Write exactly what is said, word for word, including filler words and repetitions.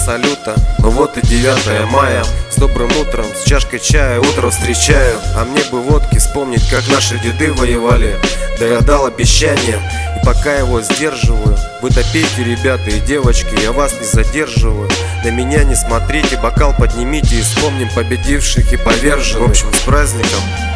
салюта. Ну вот и девятое мая. С добрым утром, с чашкой чая утро встречаю. А мне бы водки вспомнить, как наши деды воевали. Да я дал обещание, и пока его сдерживаю. Вы допейте, ребята и девочки, я вас не задерживаю. На меня не смотрите, бокал поднимите и вспомним победивших и поверженных. В общем, с праздником!